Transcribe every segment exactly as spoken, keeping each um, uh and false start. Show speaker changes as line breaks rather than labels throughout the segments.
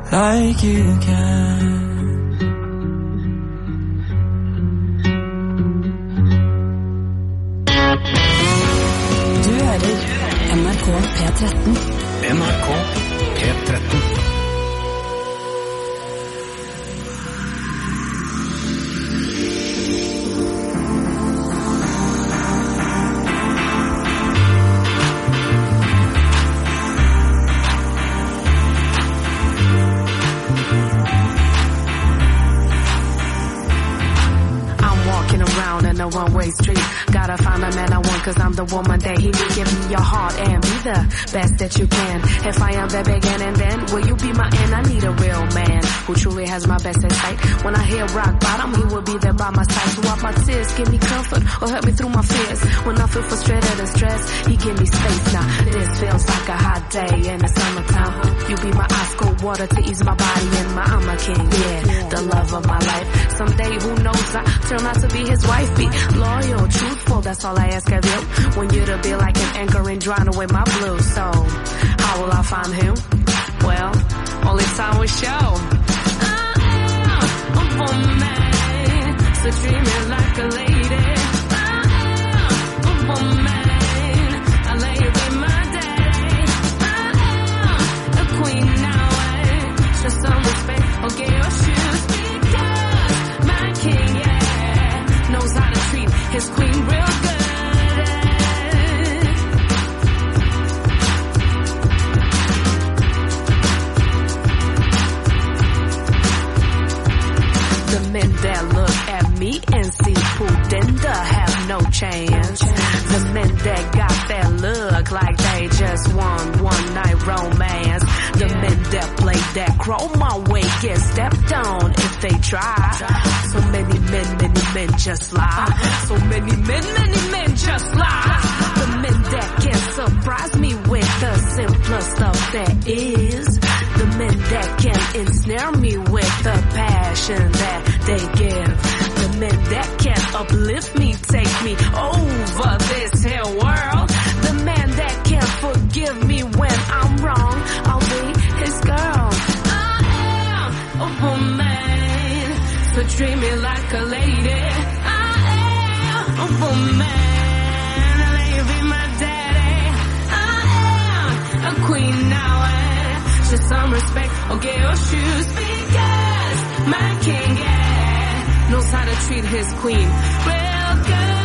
like you can.
Du hører N R K P tretten.
N R K P tretten.
A one-way street. Gotta find a man I want, cause I'm the woman that he need. Give me your heart and be the best that you can. If I am the beginning, then will you be my end? I need a real man who truly has my best at sight. When I hit rock bottom, he will be there by my side to wipe my tears, give me comfort or help me through my fears. When I feel frustrated and stressed, he give me space. Now this feels like a hot day in the summertime. You be my ice cold water to ease my body and my I'm a king, yeah, the love of my life. Someday, who knows, I turn out to be his wife. Be loyal, truthful, that's all I ask of you. When you're to be like an anchor and drown away my blues. So, how will I find him? Well, only time will show. I am a woman, so treat me like a lady. I am a woman, I lay with my daddy. I am a queen now, I show some respect, okay, your shoes, because my king, yeah, knows how to treat his queen real good. The men that look at me and see Pudenda have no chance. The men that got that look like they just won one night romance. The men that play that crow my way get stepped on if they try. So many men, many men just lie. So many men, many men just lie. The men that can surprise me with the simpler stuff that is. The men that can ensnare me with the passion that they give. The men that can uplift me, take me over this here world. The man that can forgive me when I'm wrong, I'll be his girl. I am a woman, so treat me like a lady. I am a woman, I lay with my daddy. I am a queen now, and show some respect, okay, your shoes, because my king, yeah, knows how to treat his queen real good.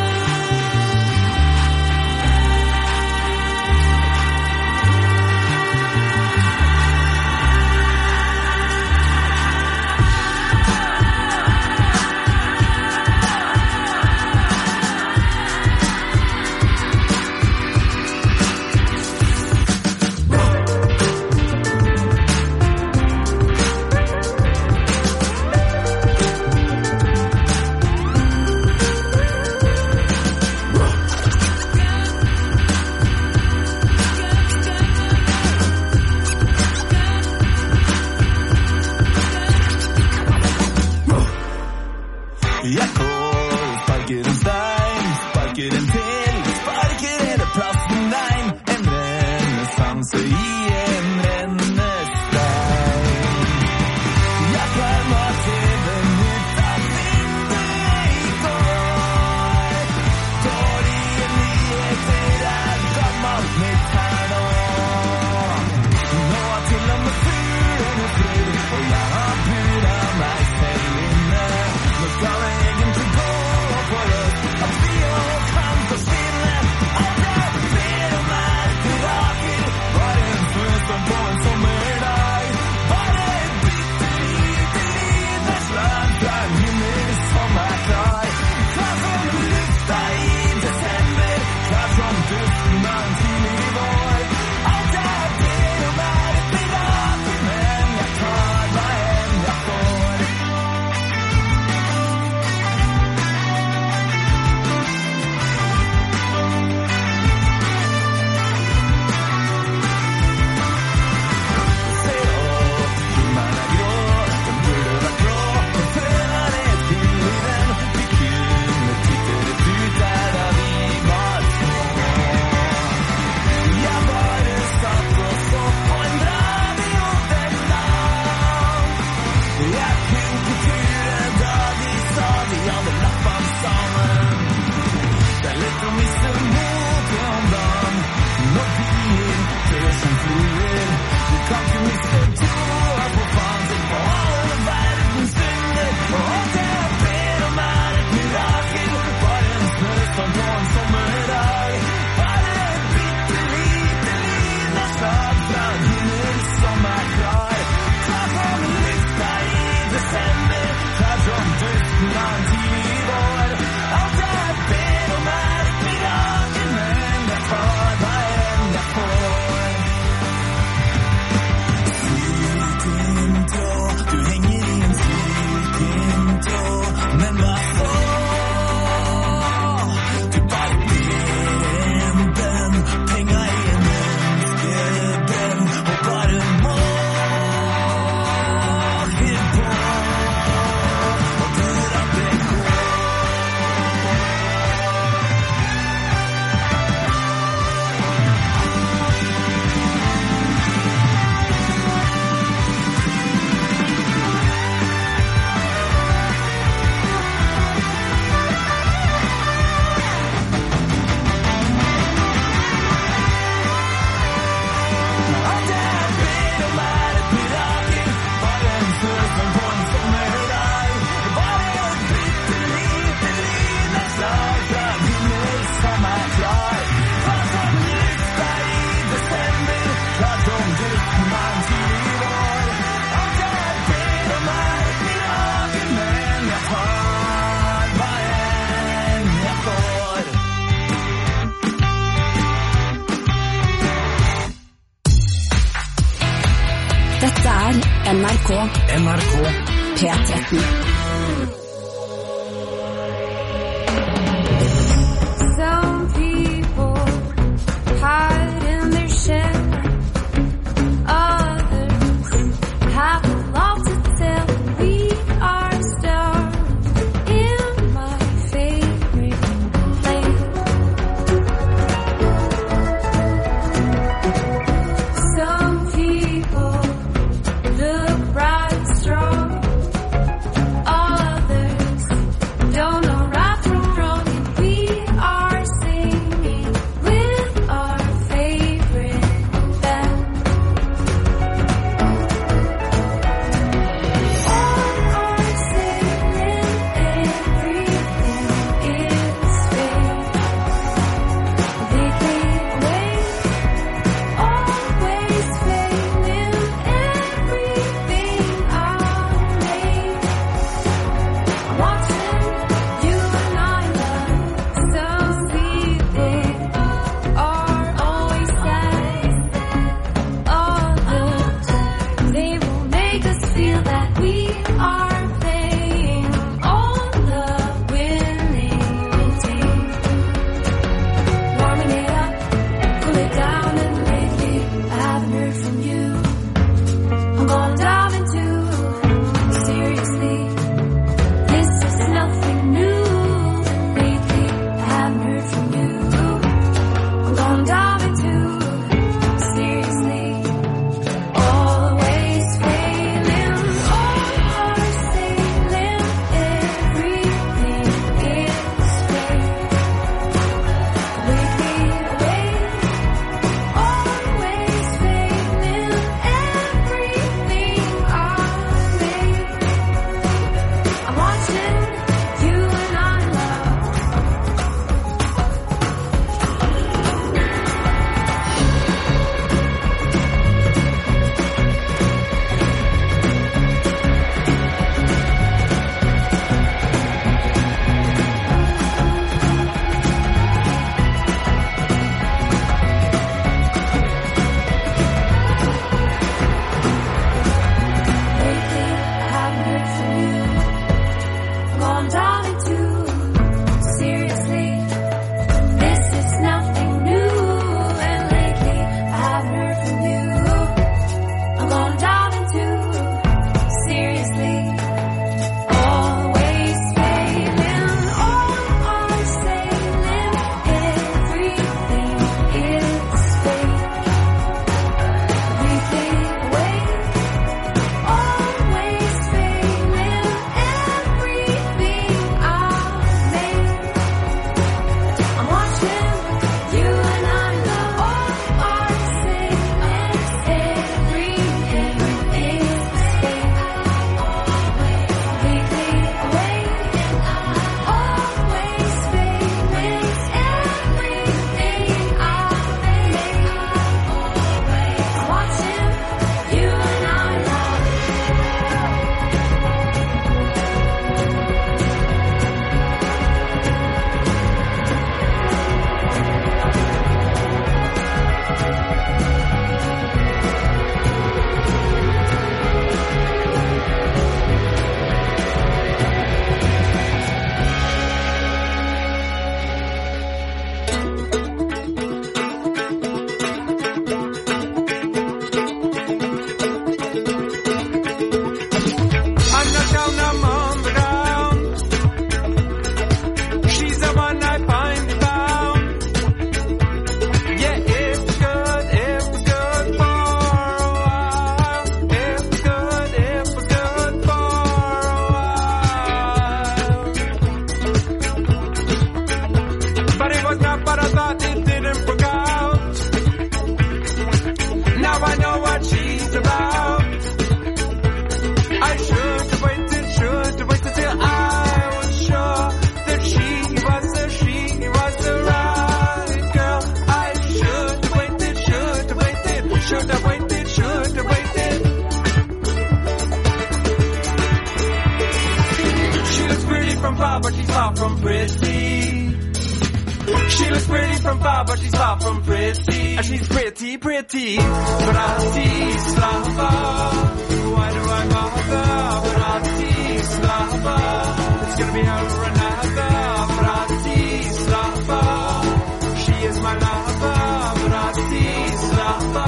Dette er N R K
N R K
P tretten.
Some people hide in their shell. Others have a lot to tell. We are stars in my favorite place. Some people look bright and strong. Others don't know right from wrong. And we are singing with our favorite band. All are singing, everything is fake. They can't wait, always failing, everything I made. I'm watching you and I love. Some people are always sad. Others, they will make us feel that we are playing on the winning team. Warming it up, cool it down, and lately I haven't heard from you. I'm gonna dive into seriously. This is nothing new. Lately I haven't heard from you. I'm gonna dive into seriously. Always failing, all are sailing, everything is fake. Lately away, always failing, everything I made. I'm watching you and I love. Lately I haven't heard from you. I'm gonna dive into seriously. This is nothing new. And lately I haven't heard from you. I'm gonna dive into seriously. Always failing, all are sailing, everything is fake. Lately away, always failing, everything I made. I'm watching you and I love. All are sailing, everything is fake. Lately away, always failing, everything I made. I'm watching you and I love.
I'm not down, I'm on the ground. She's the one I find found. Yeah, it's good, it's good for a while. It's good, it's good for a while. But it was not what I thought, it didn't work out. Now I know what she's about. I should have waited, should have waited till I was sure that she was the, she was the right girl. I should have waited, should have waited, should have waited, should have waited. She looks pretty from far, but she's far from pretty. She looks pretty from far, but she's far from pretty. And she's pretty, pretty, Bratislava. gonna be her another Bratislava. She is my lover, Bratislava.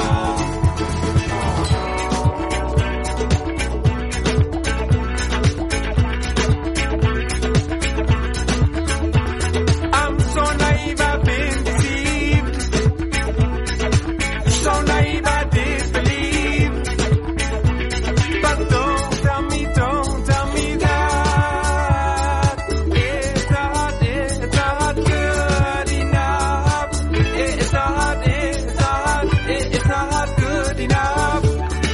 I'm so naive, I've been deceived. So naive, I disbelieve. But don't tell me, don't tell me that it's not, it's not good enough. It's not, it's not, it's not good enough.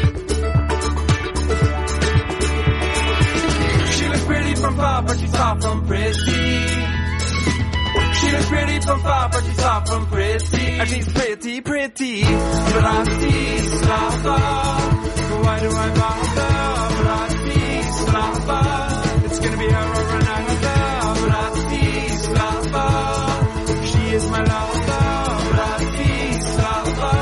She looks pretty from far, but she's far from pretty. She looks pretty from far, but she's far from pretty. And she's pretty, pretty. Bratislava. Why do I bother? Bratislava. It's gonna be her or another. Bratislava. She is my lover. Bratislava.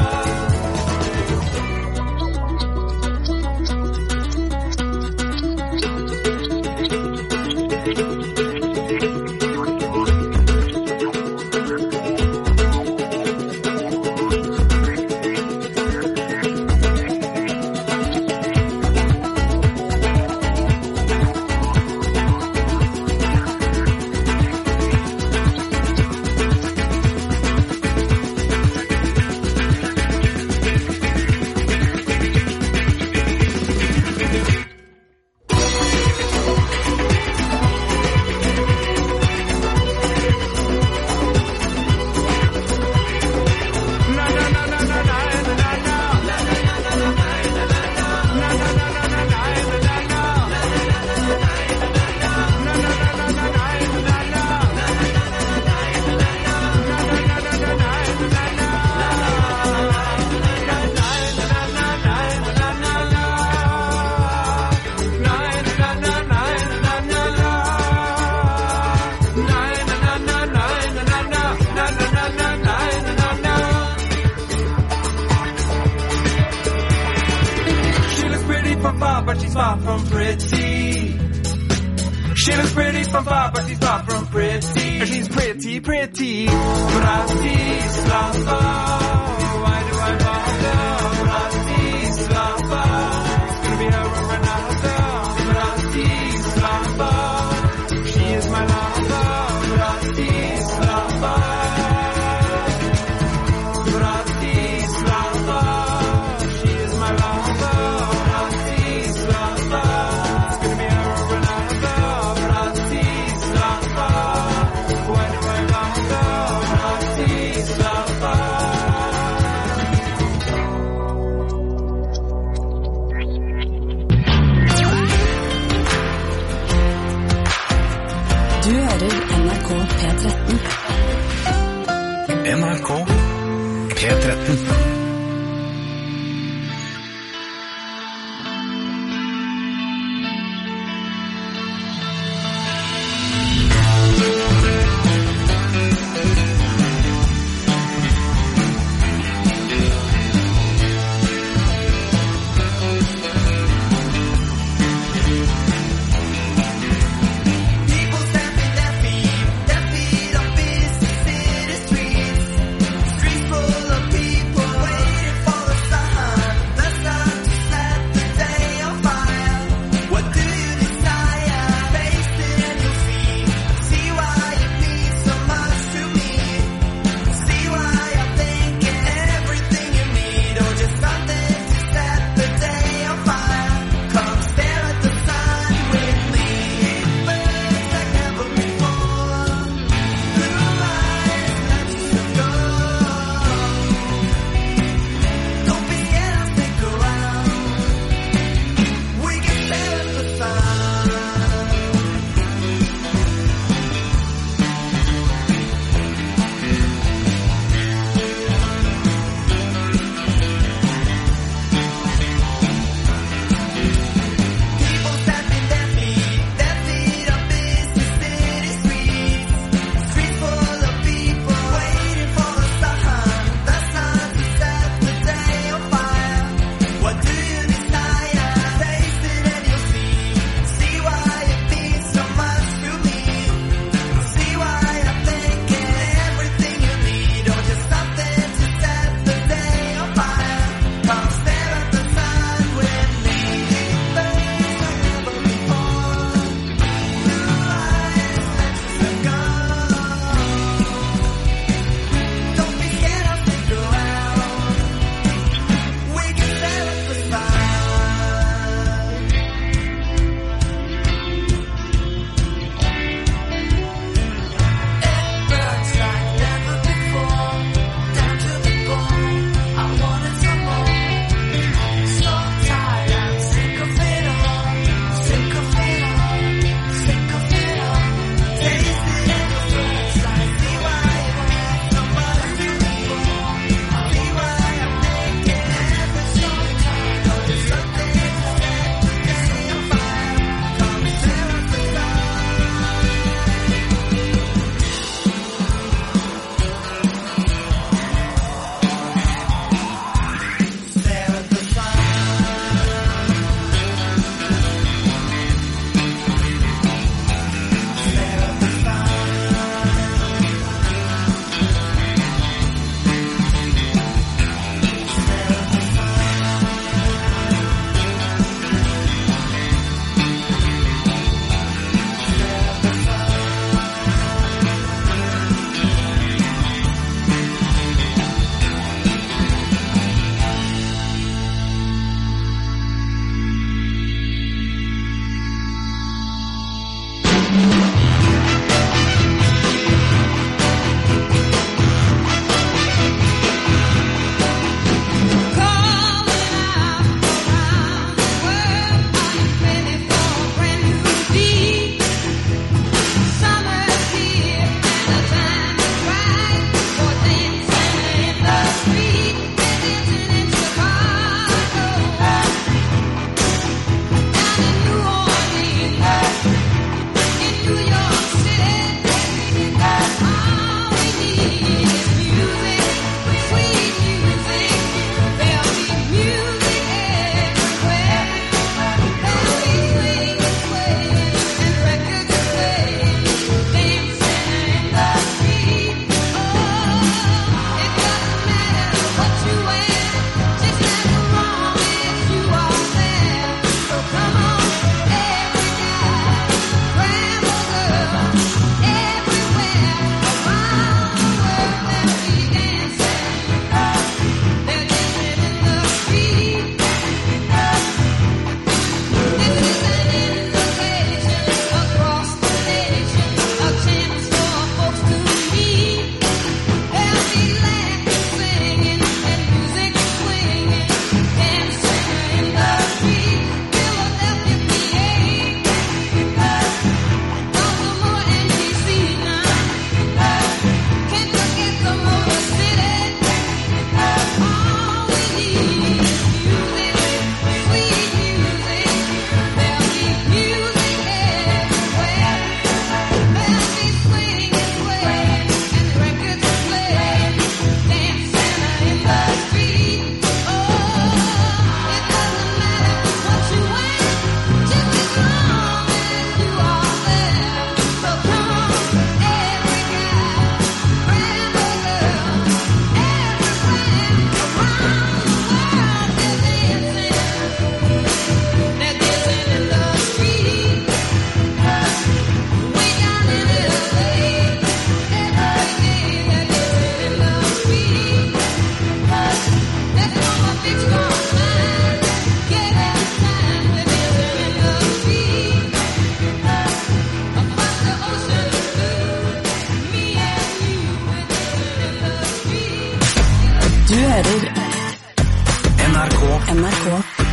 But she's far from pretty. She looks pretty from far, but she's far from pretty. And she's pretty, pretty. Bratislava. Why do I bother? Bratislava. It's gonna be her or another. Bratislava. She is my lover. Bratislava. Bratislava. She is my lover.
Du hører N R K P tretten.
N R K P tretten.
People stamping their feet, their feet up in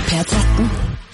P tretten.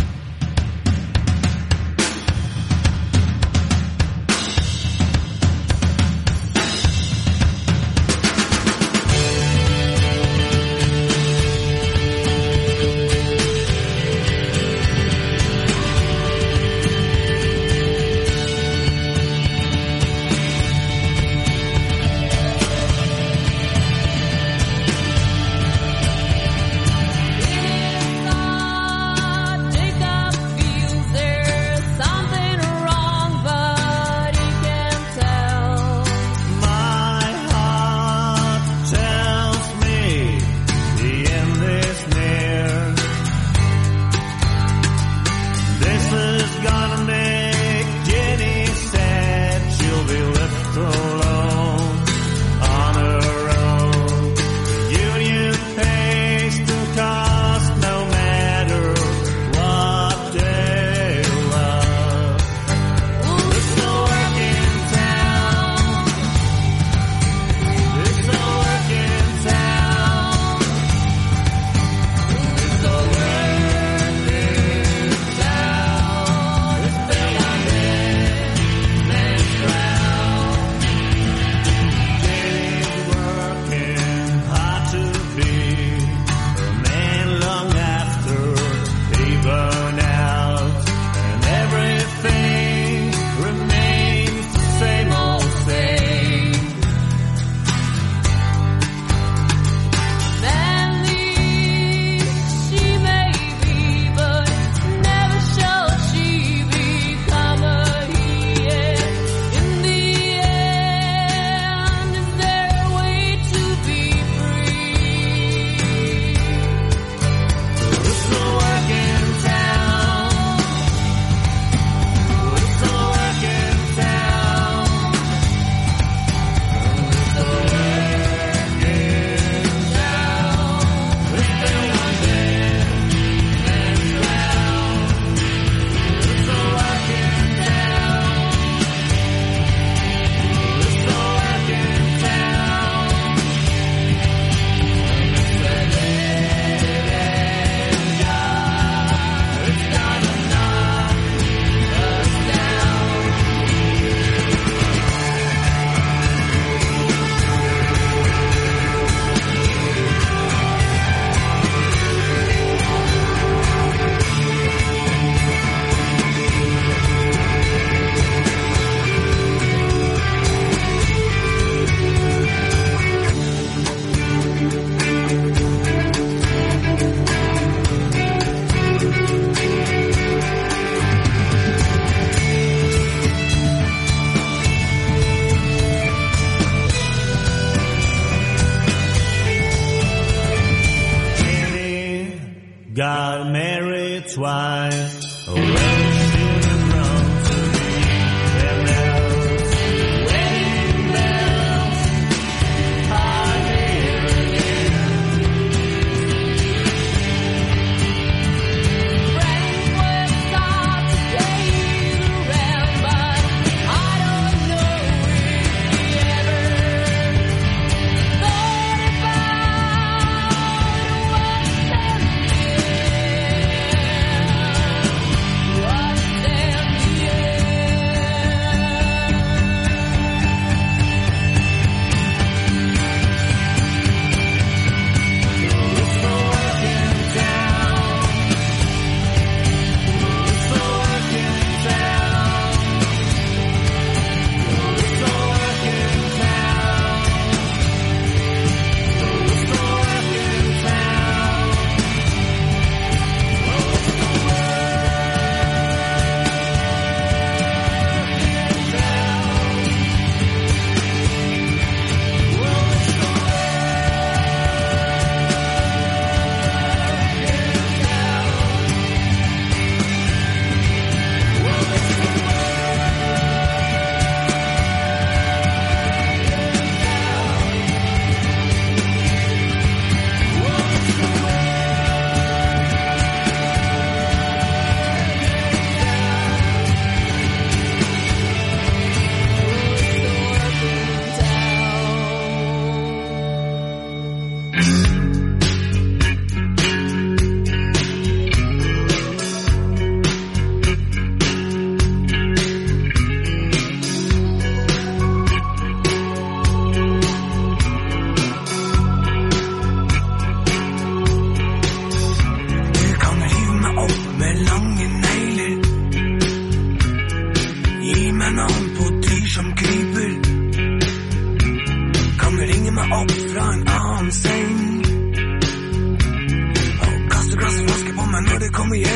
Got married twice. Oh, well, should have grown to be their bells. Wedding bells are here again.
Friends were thought to play around, but I don't know if we ever thought about what's happening.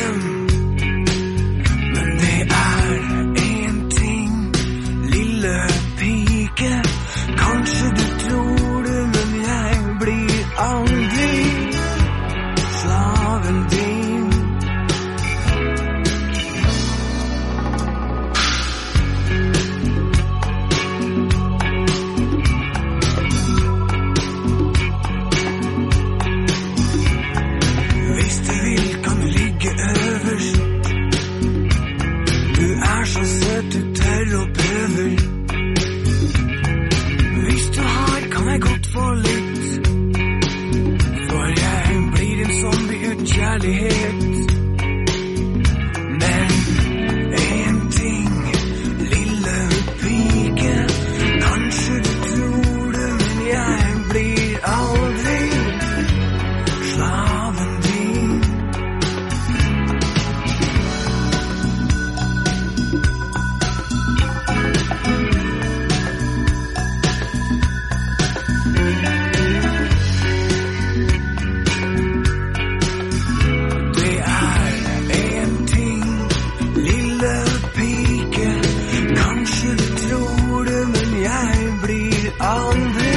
hjem. Men det er en ting, lille pike. Kanskje du tror det, men jeg blir aldri slaven din. Hvis du vil kan du ligge øverst. Du er så søt, du tør og prøver. Hvis du har kan jeg godt få litt. For jeg blir en zombie uten kjærlighet. Men en ting, lille pike. Kanskje du tror det, men jeg blir aldri slaven din. Det er en ting, lille pike. Kanskje du tror det, men jeg blir aldri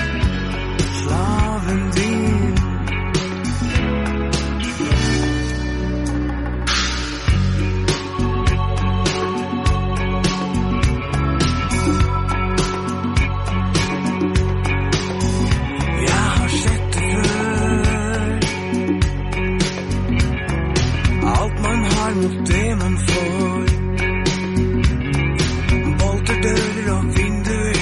slaven din. Jeg har sett det før. Alt man har mot det man får. Bolter, dører og vinduer.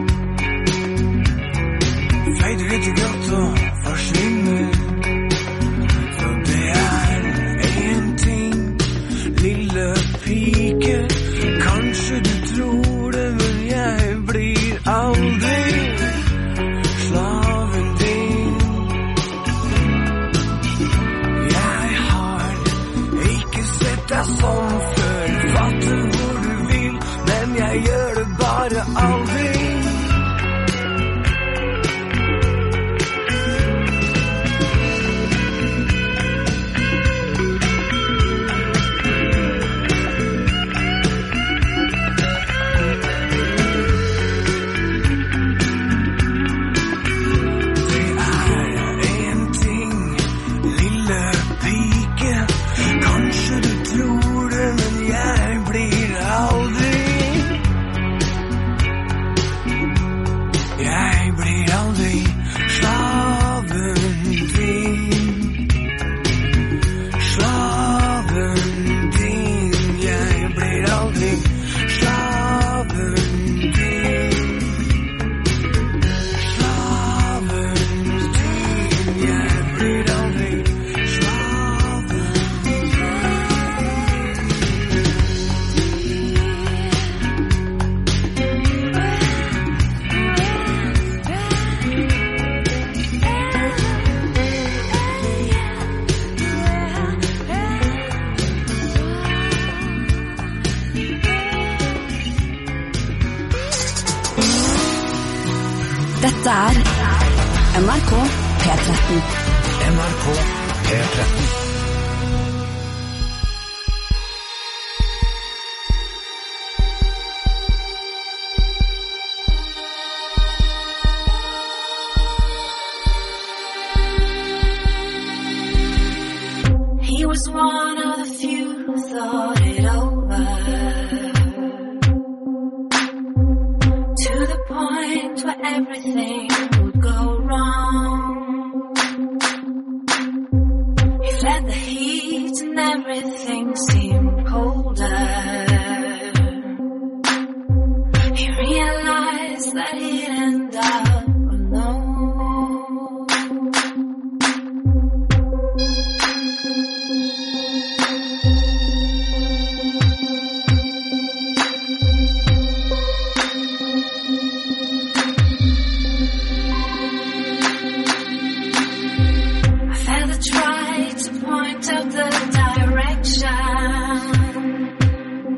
Feider etter grått og forsvinner. Så det er en ting, lille pike. Kanskje du tror det, men jeg blir aldri slaven din. Jeg har ikke sett deg sånn før. Fatte hvor du vil, men jeg gjør det bare aldri. Det er en ting, lille pike. Kanskje du tror det, men jeg blir aldri. Jeg blir aldri slaven din. Slaven din. Jeg blir aldri slaven din. Slaven din. Jeg blir aldri slaven din.
Dette er N R K P tretten.
N R K P tretten.
He was one of the few who thought it over. To the point where everything would go wrong. He fled the heat and everything seemed colder. He realized that he'd end up alone. A feather tried to point out the direction.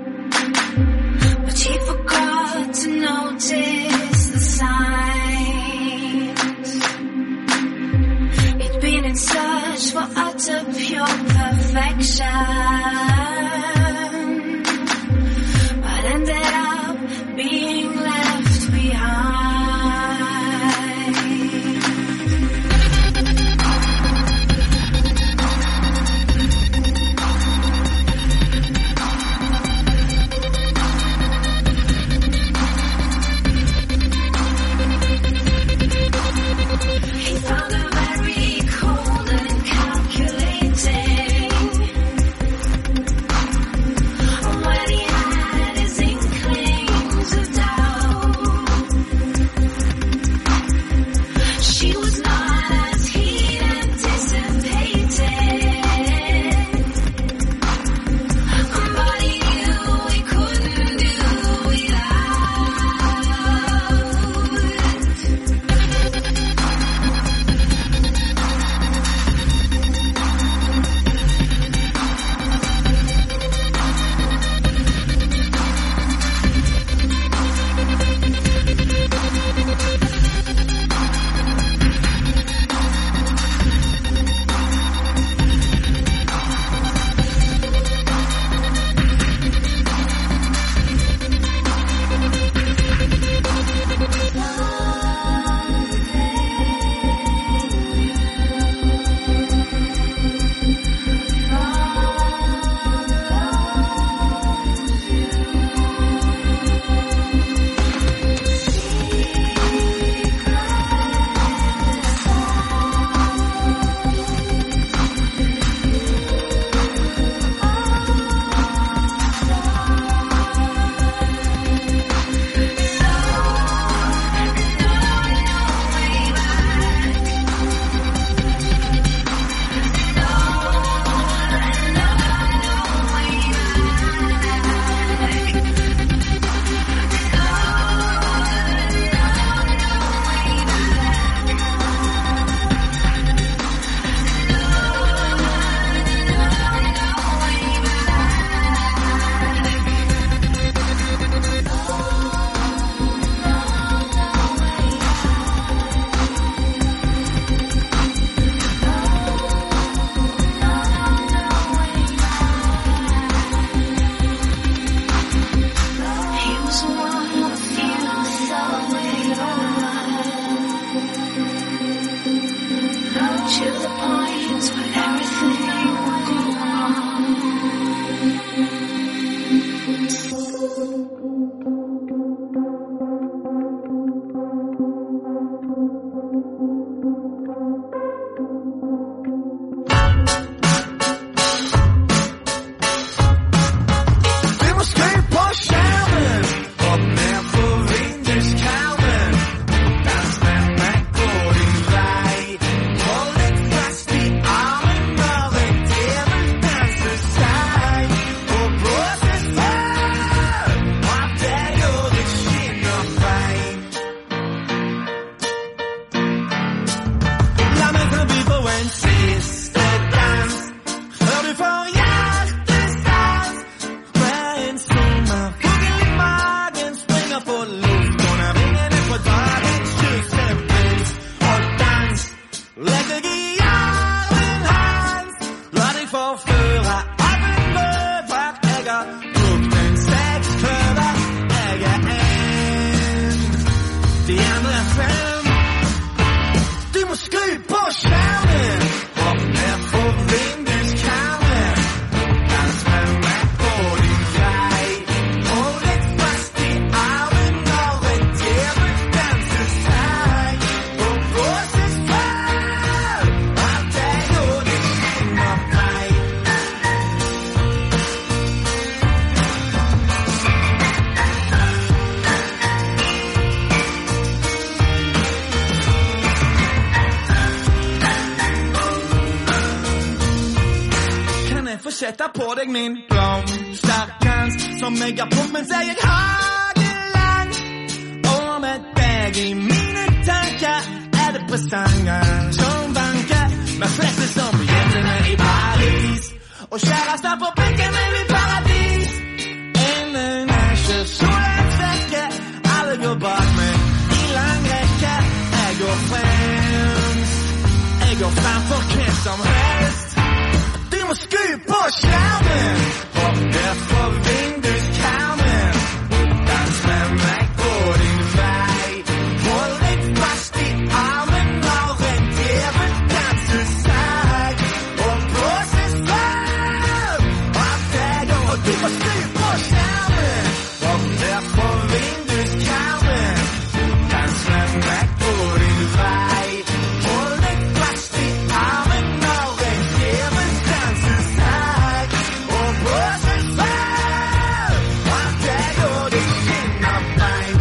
sette på deg min blomsterkrans som jeg har på mens jeg er hagelang. Og med deg i mine tanker er det presanger som banker med fleste som jentene i Paris. Og kjærester på pikken er i paradis. Innen er ikke solens vekke. Alle går bak meg i lang rekke. Jeg går fremst. Jeg går fremfor hvem som helst. Du må skru på skjermen. Hopp ned på vinduskarmen. Dans med meg på din vei. Hold deg fast i armen når en djevel danser seg. Og blåses frem av deg. Og du må skru på skjermen. Hopp ned på vinduskarmen. Dans med meg på din vei. Hold deg fast i armen når en djevel danser seg. Og blåses frem av deg. Og det skinner bein.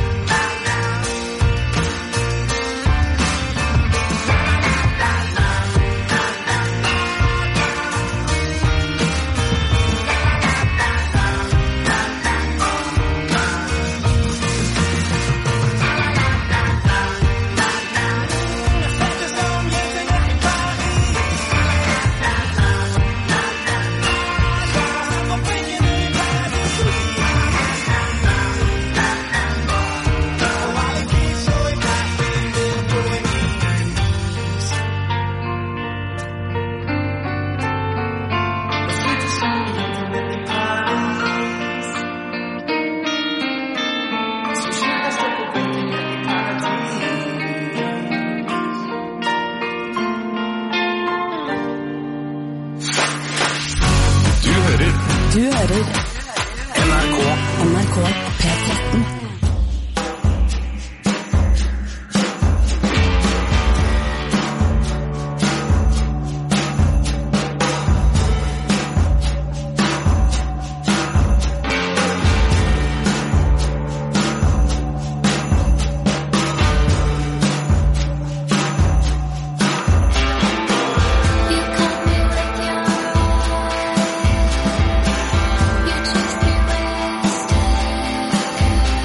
Du hører
Du hører
N R K.
N R K P tretten.
You caught me with your eyes. You chased me wasted.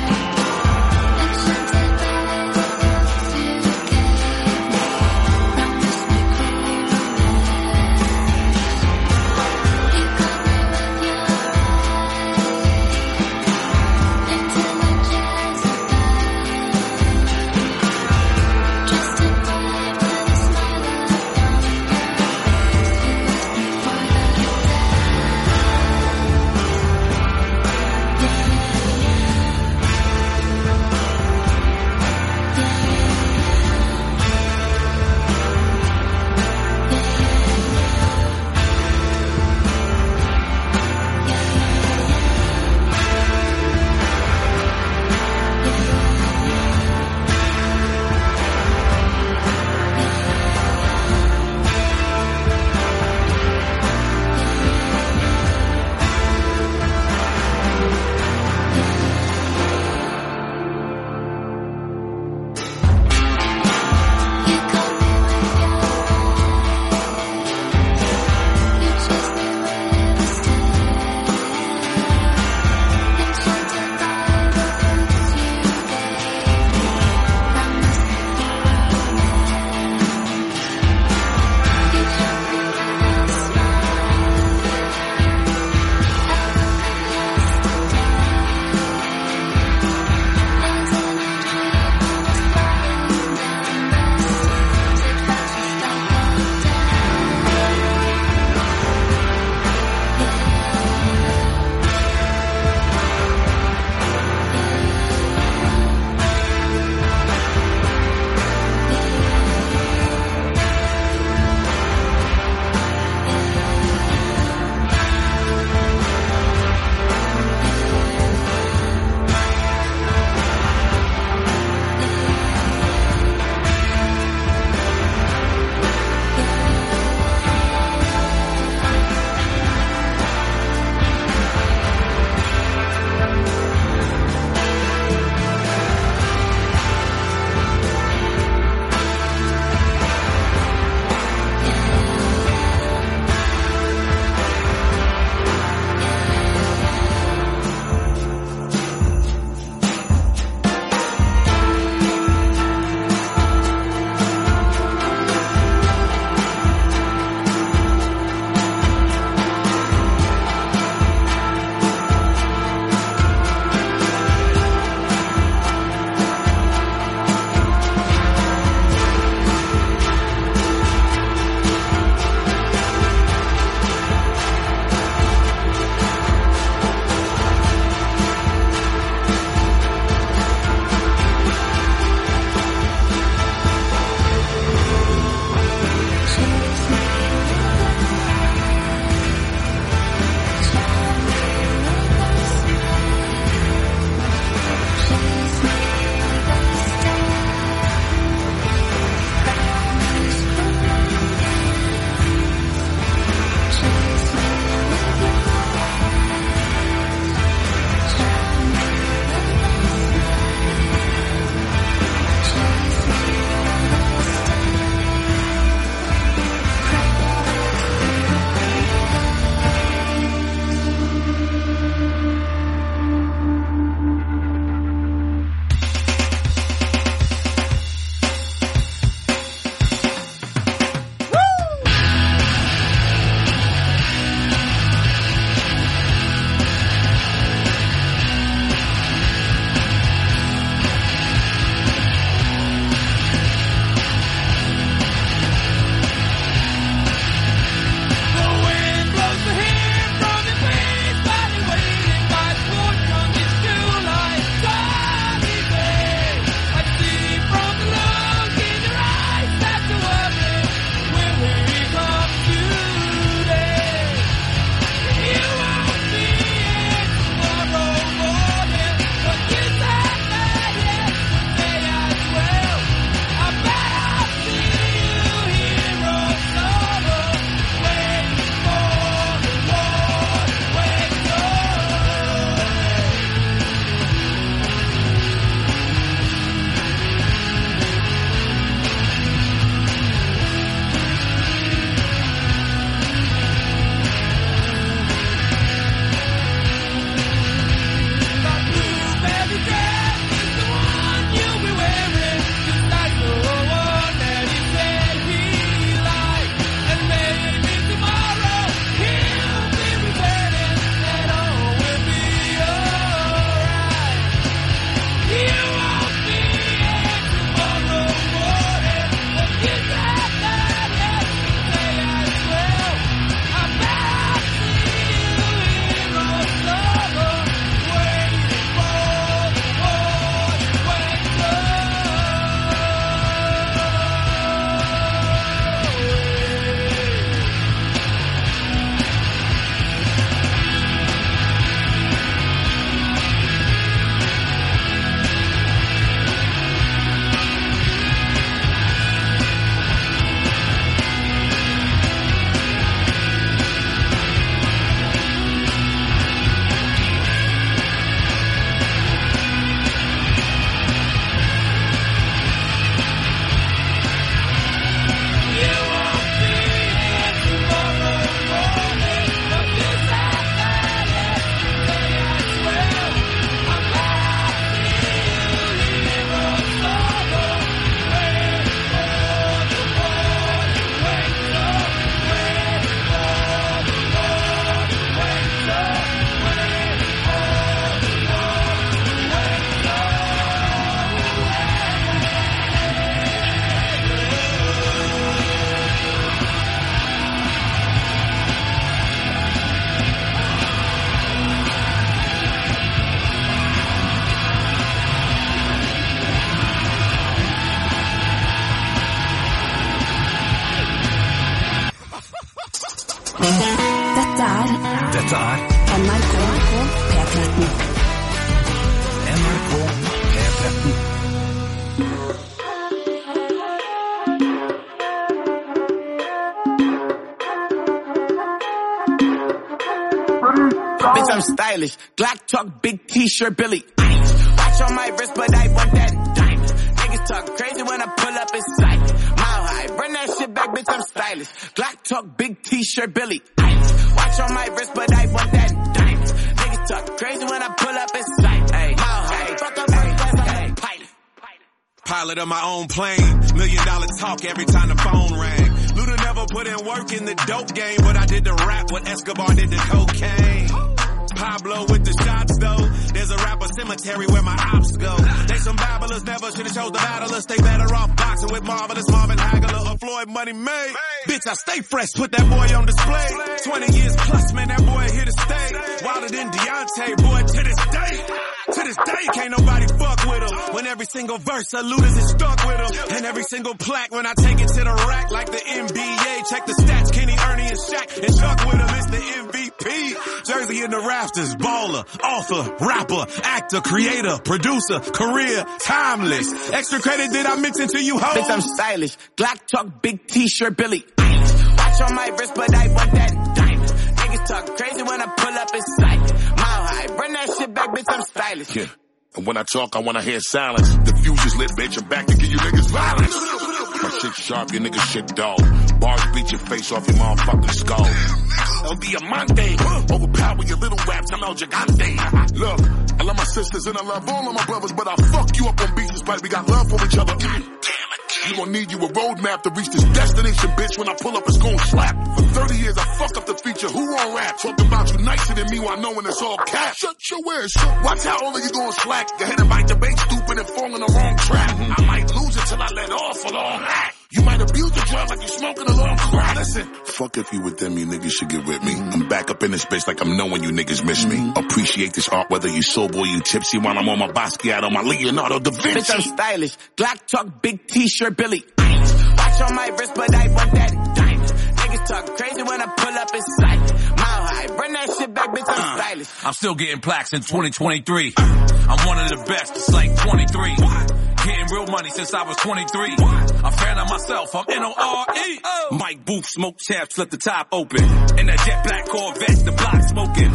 N R K P tretten.
N R K P tretten.
Bitch, I'm stylish. Glock talk, big t-shirt, Billy. Watch on my wrist, but I want that diamond. Niggas talk crazy when I pull up in sight. Mile high, run that shit back, bitch, I'm stylish. Glock talk, big t-shirt, Billy. Watch on my wrist, but I want that diamond. Niggas talk crazy when I pull up in sight. Mile high, fuck up my class, I'm a pilot.
Pilot of my own plane. Million dollar talk every time the phone rang. Luda never put in work in the dope game, but I did the rap what Escobar did the cocaine. Pablo with the shots though. There's a rapper cemetery where my ops go. They some babblers, never should've chose the battlers. They better off boxing with Marvelous Marvin Hagler or Floyd Money May. Bitch, I stay fresh, put that boy on display. twenty years plus, man, that boy here to stay. Wilder than Deontay, boy, to this day. To this day, can't nobody fuck with him. When every single verse of Luda's is stuck with him. And every single plaque when I take it to the rack like the N B A. Check the stats, Kenny, Ernie, and Shaq. And Chuck with him, it's the M V P. Jersey in the rafters, baller, author, rapper, actor, creator, producer, career, timeless. Extra credit did I mention to you, ho?
Bitch, I'm stylish. Glock talk, big t-shirt, Billy. Watch on my wrist, but I want that diamond. Niggas talk crazy when I pull up in sight. Mile high, run that shit back, bitch, I'm stylish.
Yeah. And when I talk, I wanna hear silence. The fuse is lit, bitch. I'm back to give you niggas violence. My shit sharp, your niggas shit dull. Bars beat your face off your motherfucking skull. El Diamante, overpower your little raps. I'm El Gigante. Look, I love my sisters and I love all of my brothers, but I'll fuck you up on beats despite we got love for each other. God damn it. You gon' need you a roadmap to reach this destination, bitch. When I pull up, it's gon' slap. For thirty years, I fuck up the feature. Who on rap? Talking about you nicer than me while knowing it's all cap. Shut your ass up. Watch how all of you gon' slack. Go ahead and bite the bait, stupid, and fall in the wrong trap. I might lose it till I let off a long act. You might abuse the drug like you smoking a long crack. Listen, fuck if you with them, you niggas should get with me. I'm back up in this bitch like I'm knowing you niggas miss me. Appreciate this art whether you sober or you tipsy while I'm on my Basquiat on my Leonardo da Vinci.
Bitch, I'm stylish. Glock talk, big t-shirt, Billy. Watch on my wrist, but I want that diamond. Niggas talk crazy when I pull up in sight. Mile high, run that shit back, bitch, I'm uh, stylish.
I'm still getting plaques in twenty twenty-three. I'm one of the best, it's like twenty-three. Getting real money since I was twenty-three. I'm fan of myself, I'm N O R E. Mike Booth, smoke chaps, let the top open. In that jet black Corvette, the block smoking.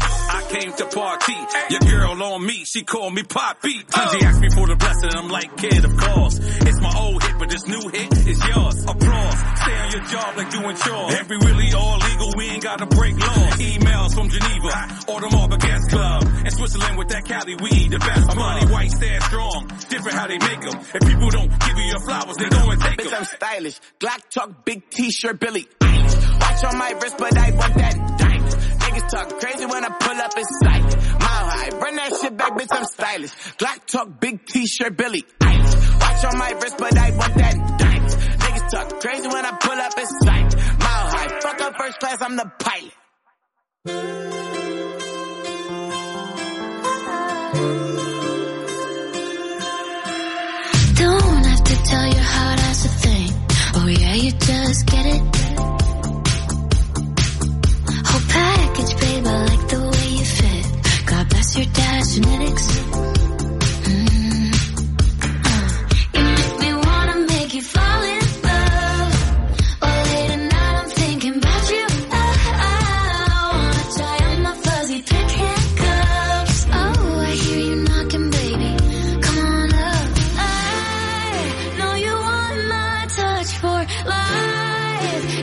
I came to party, your girl on me, she called me Poppy. Tunji asked me for the blessing, I'm like, kid, of course. It's my old hit, but this new hit is yours. Applause, stay on your job like doing chores. Every really all legal, we ain't gotta break laws. Emails from Geneva, or the Marble Gas Club. In Switzerland with that Cali weed, the best money, white, stand strong. Different how they make them. If people don't give you your flowers, they go and take them.
Bitch, I'm stylish. Glock talk, big t-shirt, Billy. Watch on my wrist, but I want that diamond. Niggas talk crazy when I pull up in sight. Mile high, run that shit back, bitch, I'm stylish. Glock talk, big t-shirt, Billy. Watch on my wrist, but I want that diamond. Niggas talk crazy when I pull up in sight. Mile high, fuck up first class, I'm the pilot.
Don't have to tell your heart as a thing. Oh yeah, you just get it. Whole package, babe, I like the way you fit. God bless your dad's genetics. Mm. Uh. You make me wanna make you fall in love. Oh, late at night I'm thinking about you. Oh, I wanna tie up my fuzzy pink handcuffs. Oh, I hear you knocking, baby. Come on up. I know you want my touch for life.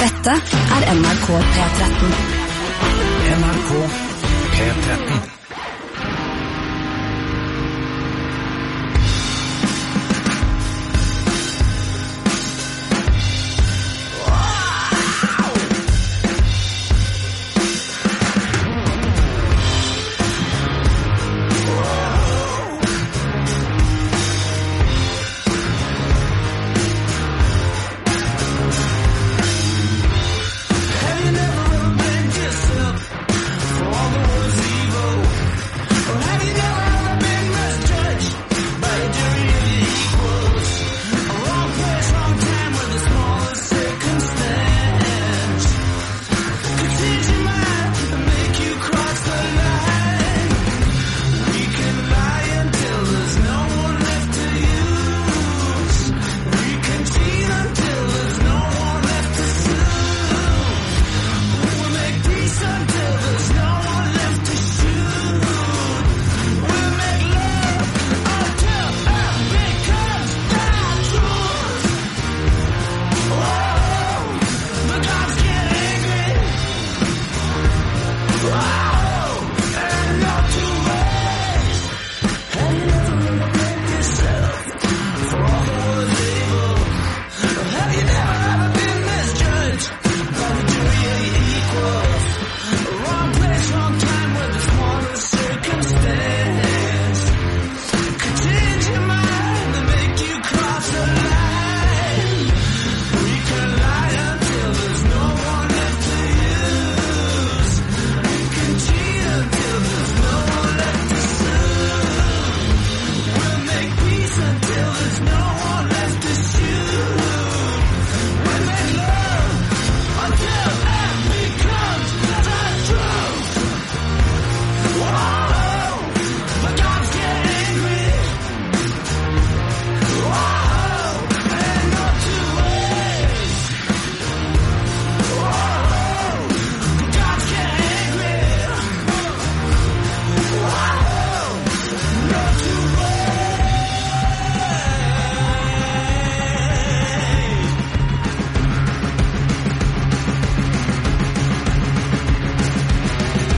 Dette er N R K P tretten.
N R K P tretten.